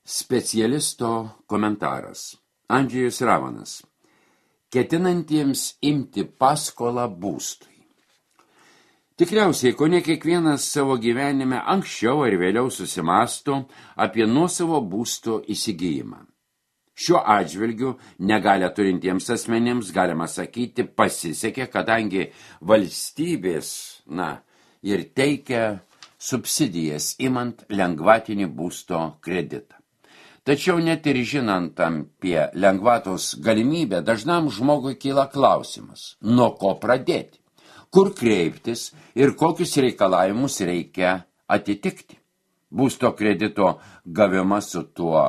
Specialisto komentaras. Andžejus Ravanas. Ketinantiems imti paskolą būstui. Tikriausiai, kone kiekvienas savo gyvenime anksčiau ar vėliau susimąsto apie nuosavo būsto įsigijimą. Šiuo atžvilgiu negalę turintiems asmenims, galima sakyti, pasisekė, kadangi valstybės, ir teikia subsidijas imant lengvatinį būsto kreditą. Tačiau net ir žinant apie lengvatos galimybę, dažnam žmogui kyla klausimas, nuo ko pradėti, kur kreiptis ir kokius reikalavimus reikia atitikti. Būsto kredito gavimas su tuo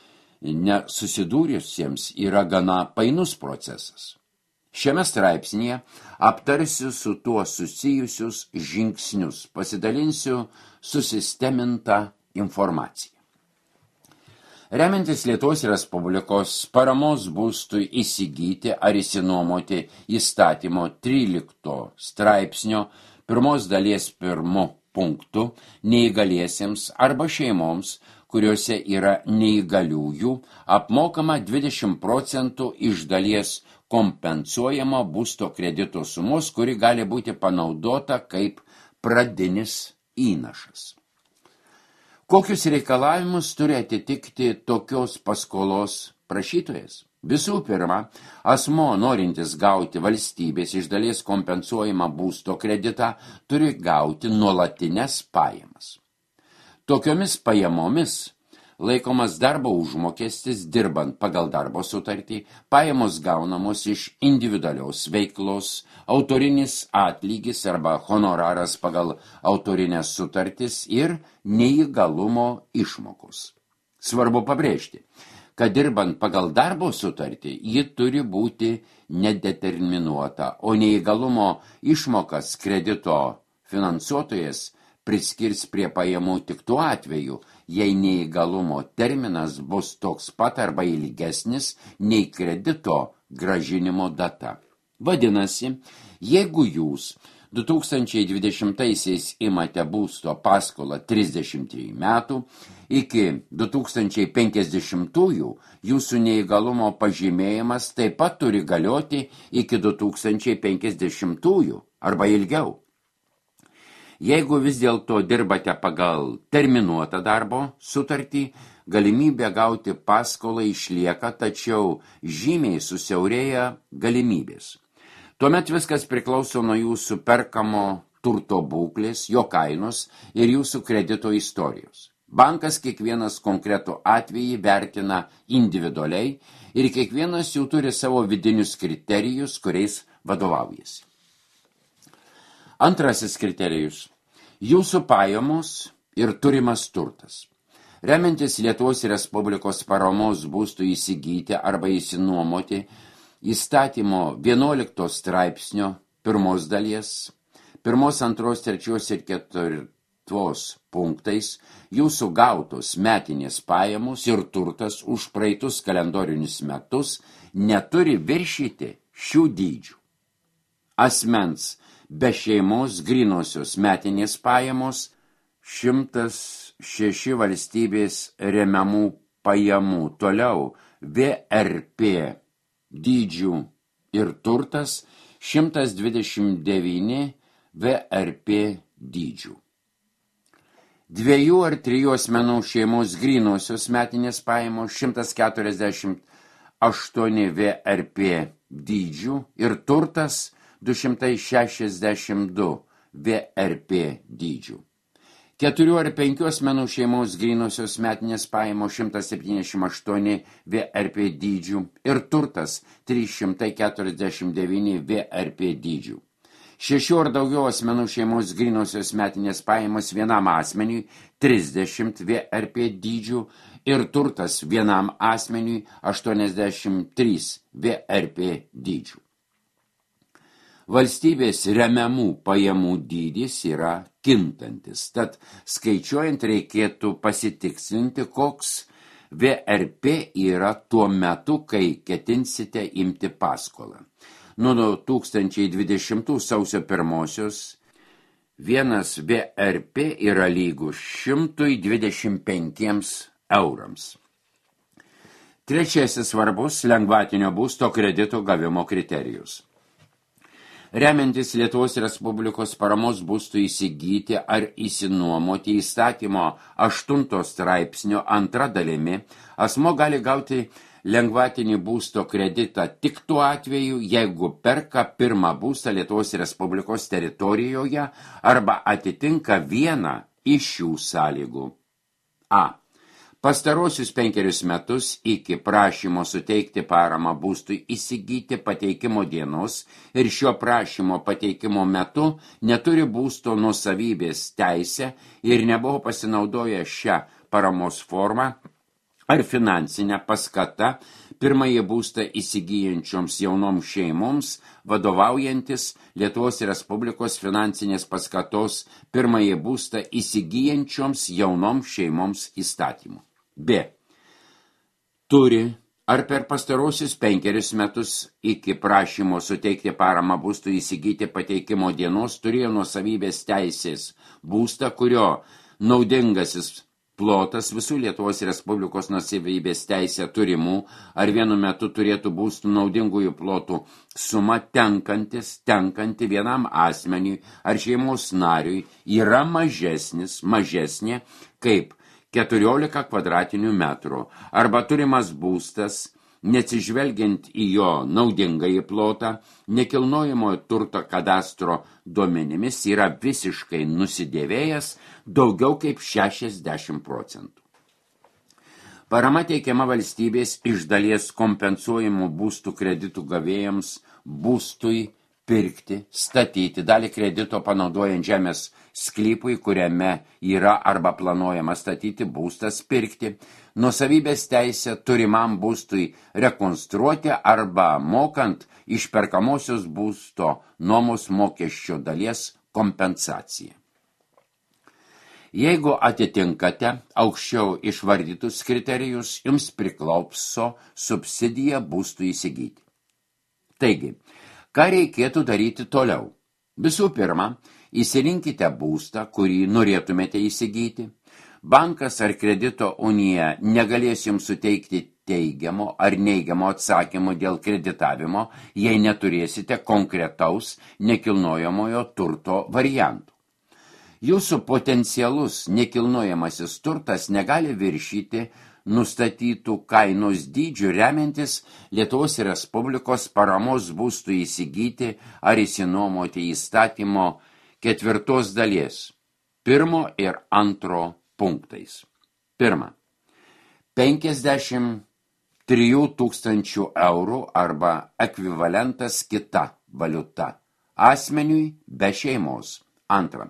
nesusidūrusiems yra gana painus procesas. Šiame straipsnyje aptarsiu su tuo susijusius žingsnius, pasidalinsiu susistemintą informaciją. Remiantis Lietuvos Respublikos paramos būstui įsigyti ar įsinuomoti įstatymo 13 straipsnio 1 dalies 1 punktų neįgaliesiems arba šeimoms, kuriuose yra neįgaliųjų, apmokama 20% iš dalies kompensuojama būsto kredito sumos, kuri gali būti panaudota kaip pradinis įnašas. Kokius reikalavimus turi atitikti tokios paskolos prašytojas? Visų pirma, asmo norintis gauti valstybės iš dalies kompensuojamą būsto kreditą turi gauti nuolatinės pajamas. Tokiomis pajamomis laikomas darbo užmokestis dirbant pagal darbo sutartį, pajamos gaunamos iš individualios veiklos, autorinis atlygis arba honoraras pagal autorinės sutartis ir neįgalumo išmokos. Svarbu pabrėžti, kad dirbant pagal darbo sutartį, ji turi būti nedeterminuota, o neįgalumo išmokas kredito finansuotojas priskirs prie pajamų tik tuo atveju, jei neįgalumo terminas bus toks pat arba ilgesnis nei kredito grąžinimo data. Vadinasi, jeigu jūs 2020-aisiais imate būsto paskolą 33 metų, iki 2050-ųjų jūsų neįgalumo pažymėjimas taip pat turi galioti iki 2050-ųjų arba ilgiau. Jeigu vis dėlto dirbate pagal terminuotą darbo sutartį, galimybė gauti paskolą išlieka, tačiau žymiai susiaurėja galimybės. Tuomet viskas priklauso nuo jūsų perkamo turto būklės, jo kainos ir jūsų kredito istorijos. Bankas kiekvienas konkretų atvejį vertina individualiai ir kiekvienas jų turi savo vidinius kriterijus, kuriais vadovaujasi. Antrasis kriterijus – jūsų pajamos ir turimas turtas. Remiantis Lietuvos Respublikos paramos būstų įsigyti arba įsinuomoti įstatymo 11 straipsnio 1 dalies, 1, 2, 3 ir 4 punktais jūsų gautos metinės pajamos ir turtas už praeitus kalendorinius metus neturi viršyti šių dydžių. Asmens be šeimos grynosios metinės pajamos 106 valstybės remiamų pajamų, toliau VRP dydžių ir turtas 129 VRP dydžių. 2 ar 3 asmenų šeimos grynosios metinės pajamos 148 VRP dydžių ir turtas 262 VRP dydžių. 4 ar 5 asmenų šeimos grynosios metinės pajamos 178 VRP dydžių ir turtas 349 VRP dydžių. 6 ar daugiau asmenų šeimos grynosios metinės pajamos vienam asmeniui 30 VRP dydžių ir turtas vienam asmeniui 83 VRP dydžių. Valstybės remiamų pajamų dydis yra kintantis, tad skaičiuojant reikėtų pasitikslinti, koks VRP yra tuo metu, kai ketinsite imti paskolą. Nuo 2020 sausio 1 vienas VRP yra lygus 125 eurams. Trečiasis svarbus lengvatinio būsto kredito gavimo kriterijus. Remiantis Lietuvos Respublikos paramos būstų įsigyti ar įsinuomoti įstatymo 8 straipsnio 2 dalimi, asmo gali gauti lengvatinį būsto kreditą tik tuo atveju, jeigu perka pirmą būstą Lietuvos Respublikos teritorijoje arba atitinka vieną iš šių sąlygų. A. Pastarosius 5 metus iki prašymo suteikti paramą būstui įsigyti pateikimo dienos ir šio prašymo pateikimo metu neturi būsto nuosavybės teisę ir nebuvo pasinaudoję šią paramos formą ar finansinę paskatą pirmąjį būstą įsigyjančioms jaunoms šeimoms, vadovaujantis Lietuvos Respublikos finansinės paskatos pirmąjį būstą įsigyjančioms jaunoms šeimoms įstatymu. B. Turi ar per pastarosius 5 metus iki prašymo suteikti paramą būstui įsigyti pateikimo dienos turėjo nuosavybės teisės būstą, kurio naudingasis plotas visų Lietuvos Respublikos nuosavybės teisę turimų ar vienu metu turėtų būstų naudingųjų plotų suma tenkanti vienam asmeniui ar šeimos nariui yra mažesnė kaip 14 kvadratinių metrų, arba turimas būstas, neatsižvelgiant į jo naudingąjį plotą, nekilnojamojo turto kadastro duomenimis yra visiškai nusidėvėjęs daugiau kaip 60%. Parama teikiama valstybės iš dalies kompensuojamų būstų kreditų gavėjams būstui pirkti, statyti, dalį kredito panaudojant žemės sklypui, kuriame yra arba planuojama statyti būstas pirkti, nuosavybės teisę turimam būstui rekonstruoti arba mokant išperkamosios būsto nuomos mokesčio dalies kompensaciją. Jeigu atitinkate aukščiau išvardytus kriterijus, jums priklauso subsidija būstui įsigyti. Taigi, ką reikėtų daryti toliau? Visų pirma, įsirinkite būstą, kurį norėtumėte įsigyti. Bankas ar kredito unija negalės jums suteikti teigiamo ar neigiamo atsakymo dėl kreditavimo, jei neturėsite konkretaus nekilnojamojo turto variantų. Jūsų potencialus nekilnojamasis turtas negali viršyti nustatytų kainos dydžių remiantis Lietuvos Respublikos paramos būstų įsigyti ar įsinuomoti įstatymo 4 dalies 1 ir 2 punktais. 1. 53 000 eurų arba ekvivalentas kita valiuta asmeniui be šeimos. 2.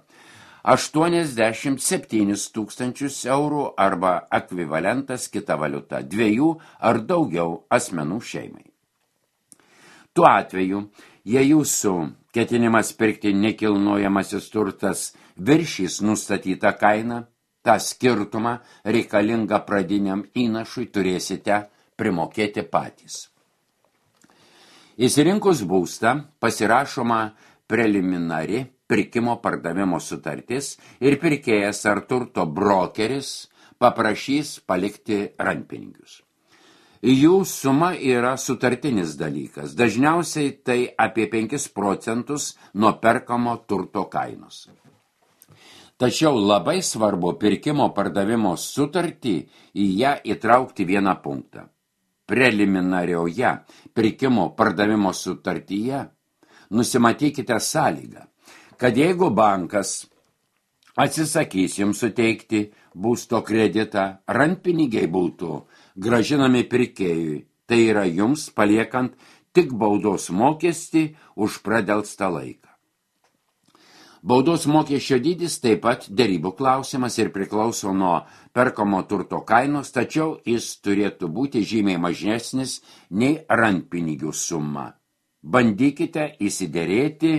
87 000 eurų arba ekvivalentas kita valiuta 2 ar daugiau asmenų šeimai. Tuo atveju, jei jūsų ketinimas pirkti nekilnojamasis turtas viršys nustatytą kainą, tą skirtumą reikalingą pradiniam įnašui turėsite primokėti patys. Įsirinkus būstą pasirašoma preliminari pirkimo pardavimo sutartis ir pirkėjas ar turto brokeris paprašys palikti rankpinigius. Jų suma yra sutartinis dalykas, dažniausiai tai apie 5% nuo perkamo turto kainos. Tačiau labai svarbu pirkimo pardavimo sutartį į ją įtraukti vieną punktą. Preliminarioje pirkimo pardavimo sutartyje nusimatykite sąlygą, kad jeigu bankas atsisakys jums suteikti būsto kreditą, rankpinigiai būtų grąžinami pirkėjui, tai yra jums paliekant tik baudos mokestį už pradelstą laiką. Baudos mokesčio dydis taip pat derybų klausimas ir priklauso nuo perkamo turto kainos, tačiau jis turėtų būti žymiai mažesnis nei rankpinigių suma. Bandykite įsiderėti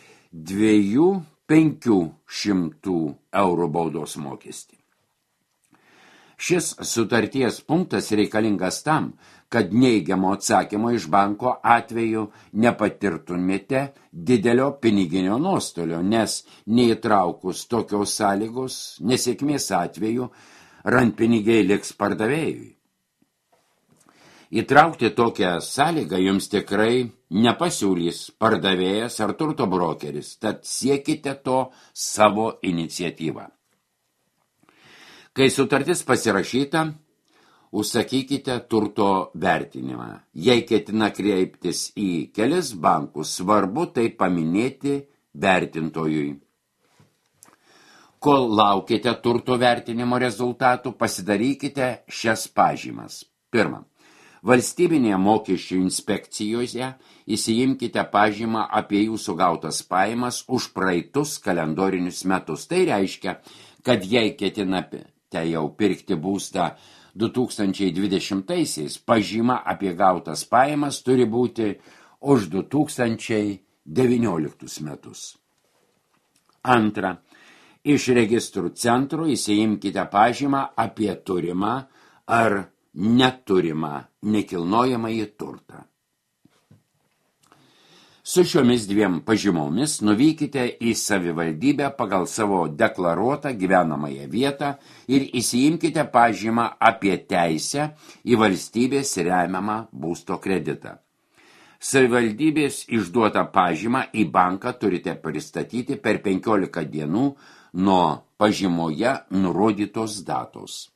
200–500 eurų baudos mokestį. Šis sutarties punktas reikalingas tam, kad neigiamo atsakymo iš banko atveju nepatirtumėte didelio piniginio nuostolio, nes neįtraukus tokios sąlygos nesėkmės atveju rankpinigiai liks pardavėjui. Įtraukti tokią sąlygą jums tikrai nepasiūlys pardavėjas ar turto brokeris, tad siekite to savo iniciatyvą. Kai sutartis pasirašyta, užsakykite turto vertinimą. Jei ketina kreiptis į kelis bankus, svarbu tai paminėti vertintojui. Kol laukite turto vertinimo rezultatų, pasidarykite šias pažymas. Pirma, valstybinėje mokesčių inspekcijoje įsiimkite pažymą apie jūsų gautas pajamas už praeitus kalendorinius metus. Tai reiškia, kad jei ketinate jau pirkti būstą 2020-aisiais, pažyma apie gautas pajamas turi būti už 2019 metus. Antra, iš registrų centro įsiimkite pažymą apie turimą ar neturimą nekilnojamąjį turtą. Su šiomis dviem pažymomis nuvykite į savivaldybę pagal savo deklaruotą gyvenamąją vietą ir įsiimkite pažymą apie teisę į valstybės remiamą būsto kreditą. Savivaldybės išduotą pažymą į banką turite pristatyti per 15 dienų nuo pažymoje nurodytos datos.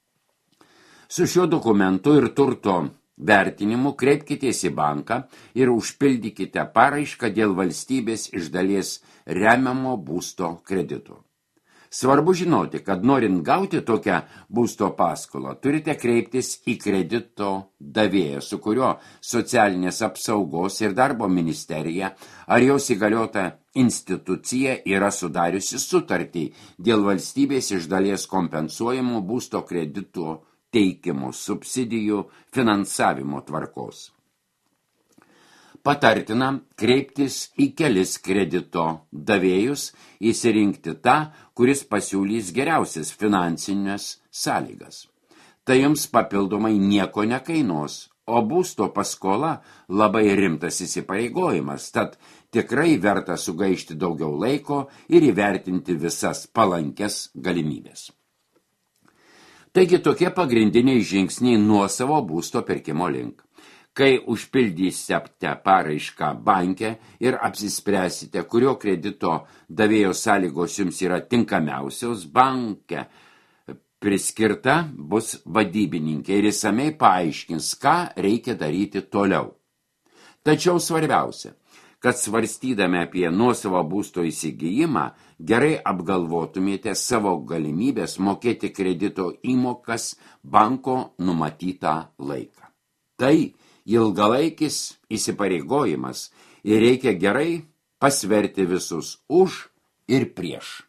Su šiuo dokumentu ir turto vertinimu kreipkitės į banką ir užpildykite paraišką dėl valstybės iš dalies remiamo būsto kredito. Svarbu žinoti, kad norint gauti tokią būsto paskolą, turite kreiptis į kredito davėją, su kurio socialinės apsaugos ir darbo ministerija ar jos įgaliota institucija yra sudariusi sutartį dėl valstybės iš dalies kompensuojamų būsto kredito teikimo, subsidijų, finansavimo tvarkos. Patartina kreiptis į kelis kredito davėjus, įsirinkti tą, kuris pasiūlys geriausias finansinės sąlygas. Tai jums papildomai nieko nekainuos, o būsto paskola labai rimtas įsipareigojimas, tad tikrai verta sugaišti daugiau laiko ir įvertinti visas palankes galimybės. Taigi tokie pagrindiniai žingsniai nuosavo būsto pirkimo link. Kai užpildysite paraišką banke ir apsispręsite, kurio kredito davėjo sąlygos jums yra tinkamiausios, banke priskirta bus vadybininkė ir išsamiai paaiškins, ką reikia daryti toliau. Tačiau svarbiausia, kad svarstydami apie nuosavo būsto įsigijimą, gerai apgalvotumėte savo galimybės mokėti kredito įmokas banko numatytą laiką. Tai ilgalaikis įsipareigojimas ir reikia gerai pasverti visus už ir prieš.